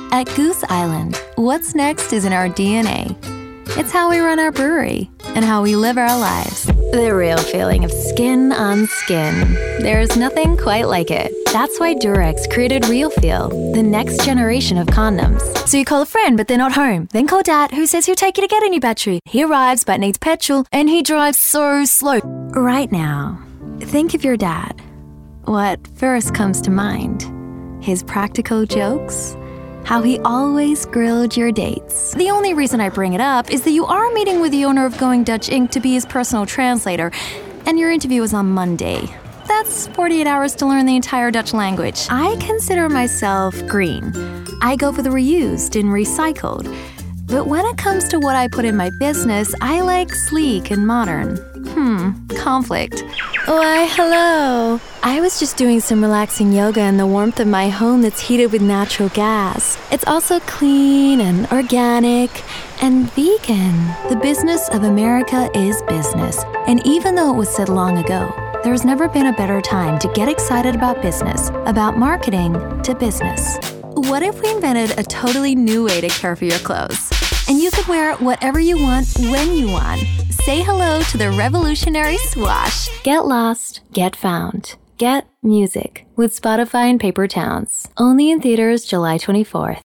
At Goose Island, what's next is in our DNA. It's how we run our brewery and how we live our lives. The real feeling of skin on skin. There's nothing quite like it. That's why Durex created Real Feel, the next generation of condoms. So you call a friend, but they're not home. Then call Dad, who says he'll take you to get a new battery. He arrives, but needs petrol, and he drives so slow. Right now, think of your dad. What first comes to mind? His practical jokes? How he always grilled your dates. The only reason I bring it up is that you are meeting with the owner of Going Dutch Inc. to be his personal translator, and your interview is on Monday. That's 48 hours to learn the entire Dutch language. I consider myself green. I go for the reused and recycled. But when it comes to what I put in my business, I like sleek and modern. Conflict. Why, hello. I was just doing some relaxing yoga in the warmth of my home that's heated with natural gas. It's also clean and organic and vegan. The business of America is business. And even though it was said long ago, there's never been a better time to get excited about business, about marketing to business. What if we invented a totally new way to care for your clothes? And you could wear whatever you want, when you want. Say hello to the revolutionary swoosh. Get lost, get found. Get music with Spotify and Paper Towns. Only in theaters July 24th.